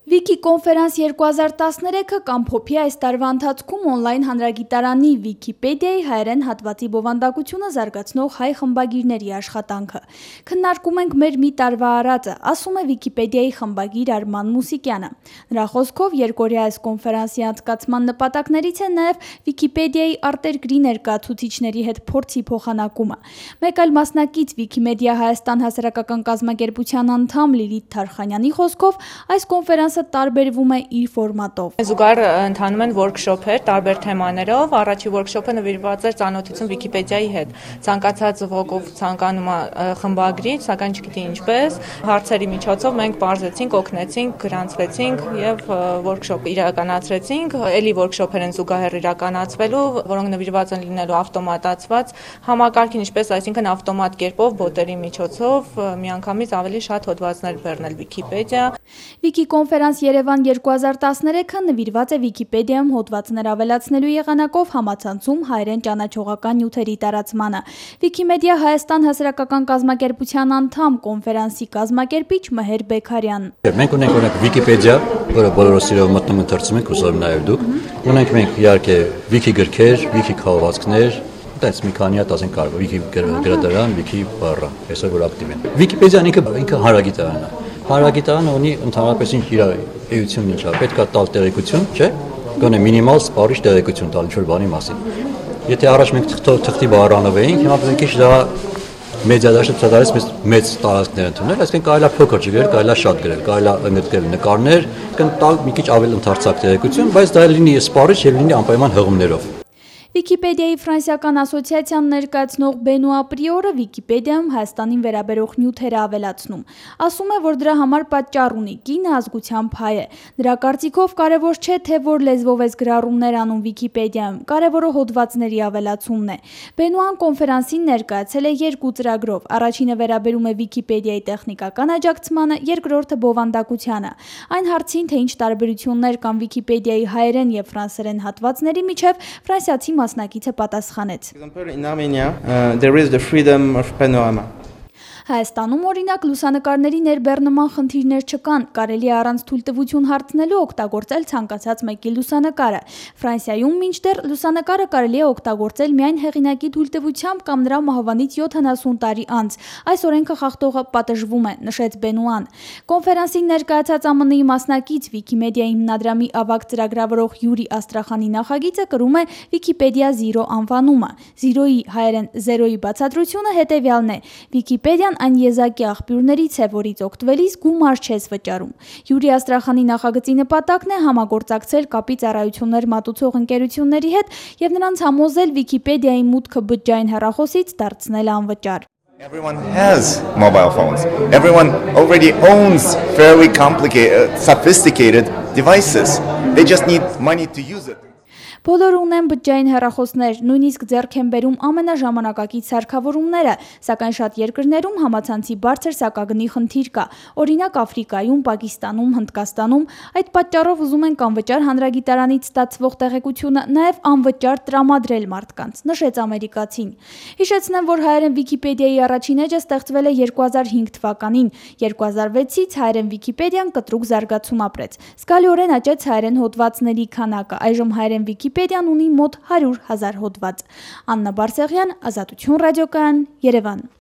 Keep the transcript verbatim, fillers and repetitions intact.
Վիկի կոնֆերանս երկու հազար տասներեքը կամփոփի այս տարվա ընթացքում օնլայն հանրագիտարանի Վիկիպեդիայի հայերեն հատվածի բովանդակությունը զարգացնող հայ խմբագիրների աշխատանքը։ Քննարկում ենք մեր մի տարվա արածը, ասում է Վիկիպեդիայի խմբագիր Արման Մուսիկյանը։ Նրա խոսքով երկօրյա այս կոնֆերանսի անցկացման նպատակներից է նաև Վիկիպեդիայի արտերկրի ներկայացուցիչների հետ փորձի փոխանակումը։ Մեկ այլ մասնակից Վիկիմեդիա Հայաստան հասարակական կազմակերպության անդամ Լիլիթ Թարխանյանի խոսքով այս կոնֆերանսը տարբերվում է իր ֆորմատով։ Զուգահեռ ընթանում են workshop-եր տարբեր թեմաներով։ Առաջի workshop-ը նվիրված էր ծանոթություն Վիկիպեդիայի հետ։ Ցանկացած ով ցանկանում է խմբագրի, սակայն չգիտի ինչպես, հարցերի միջոցով մենք բարձեցինք, օգնեցինք, գրանցվեցինք եւ workshop իրականացրեցինք։ Էլի workshop-եր են զուգահեռ իրականացվելու, որոնք նվիրված են լինելու ավտոմատացված համակարգին, ինչպես այսինքն ավտոմատ կերպով բոտերի միջոցով միանգամից ավելի շատ հոդվածներ բեռնել Վիկիպեդիա։ Վիկի կոնֆերանս Երևան երկու հազար տասներեքը նվիրված է Վիկիպեդիայում հոդվածներ ավելացնելու եղանակով համացանցում հայերեն ճանաչողական նյութերի տարածմանը։ Վիկիմեդիա Հայաստան հասարակական կազմակերպության անդամ կոնֆերանսի կազմակերպիչ Մհեր Բեքարյան։ Մենք ունենք օրինակ Վիկիպեդիա, որը բոլորը սիրով մտնում ընթերցում ենք, ուզում նաև դուք։ Ունենք մենք իհարկե Վիկի գրքեր, Վիկի քաղաքներ, այդպես մի քանի հատ ասենք կարող Վիկի գրադարան, Վիկի բառը, այսօր որ ակտիվ են։ Վիկիպեդիան ինքը ինքը հանրագիտարան է։ Հանրագիտարանը ունի ընդհանրապես ինչ իր էությունն ինչա, պետք է տալ տեղեկություն, չէ՞։ Գոնե մինիմալ սպառիչ տեղեկություն տալ ինչ-որ բանի մասին։ Եթե առաջ մենք թղթի բառանով էինք, հիմա պետք է դա մեդիա դաշտարից մեծ տարածքներ ընդունել, այսինքն կարելի է փոքր չգրել, կարելի է շատ գրել, կարելի է ընդգրկել նկարներ, կտալ մի քիչ ավելի ընդարձակ տեղեկություն, բայց դա լինի սպառիչ եւ լինի անպայման հղումներով։ Վիկիպեդիայի ֆրանսիական ասոցիացիան ներկայացնող Բենուա Պրիորը Վիկիպեդիայում Հայաստանին վերաբերող նյութեր է ավելացնում։ Ասում է, որ դրա համար պատճառ ունի՝ կինը ազգությամբ հայ է։ Նրա կարծիքով կարևոր չէ, թե որ լեզվով ես գրառումներ անում Վիկիպեդիայում, կարևորը հոդվածների ավելացումն է։ Բենուան կոնֆերանսին ներկայացել է երկու ծրագրով։ Առաջինը վերաբերում է Վիկիպեդիայի տեխնիկական աջակցմանը, երկրորդը բովանդակությանը։ Այն հարցին, թե ինչ տարբերություններ կան Վիկիպեդիայի հայերեն եւ ֆրանսերեն հատվածների միջև, ֆրանսիացի մասնակիցը պատասխանեց։ Հայաստանում օրինակ լուսանկարների ներբեռնման խնդիրներ չկան, կարելի է առանց թույլտվություն հարցնելու օգտագործել ցանկացած մեկի լուսանկարը։ Ֆրանսիայում մինչդեռ լուսանկարը կարելի է օգտագործել միայն հեղինակի թույլտվությամբ կամ նրա մահվանից յոթանասուն տարի անց։ Այս օրենքը խախտողը պատժվում է, նշեց Բենուան։ Կոնֆերանսին ներկայացած ԱՄՆ ի մասնակից Վիկիմեդիայի հիմնադրամի ավագ ծրագրավորող Յուրի Աստրախանի նախագիծը կրում է Վիկիպեդիա Զիրո անվանումը։ Զիրոյի հայերեն զերոյի բացատրությունը հետևյալն է. Վիկիպեդիան այն եզակի աղբյուրներից է, որից օգտվելիս գումար չես վճարում։ Յուրի Աստրախանի նախագծի նպատակն է համագործակցել կապի ծառայություններ մատուցող ընկերությունների հետ եւ նրանց համոզել Վիկիպեդիայի մուտքը բջջային հեռախոսից դարձնել անվճար։ Everyone has mobile phones. Everyone already owns fairly complicated, sophisticated devices. They just need money to use it. Բոլորը ունեն բջջային հեռախոսներ, նույնիսկ ձեռք են բերում ամենաժամանակակից սարքավորումները, սակայն շատ երկրներում համացանցի բարձր սակագնի խնդիր կա, օրինակ Աֆրիկայում, Պակիստանում, Հնդկաստանում, այդ պատճառով ուզում են անվճար հանրագիտարանից ստացվող տեղեկությունը նաև անվճար տրամադրել մարդկանց, նշեց ամերիկացին։ Հիշեցնեմ, որ հայերեն Վիկիպեդիայի առաջին էջը ստեղծվել է երկու հազար հինգ թվականին, երկու հազար վեցից հայերեն Վիկիպեդիան կտրուկ զարգացում ապրեց։ Զգալիորեն աճեց հայերեն հոդվածների քանակը, այժմ հայերեն Վիկիպեդիան ունի մոտ հարյուր հազար հոդված։ Աննա Բարսեղյան, Ազատություն ռադիոկայան, Երևան։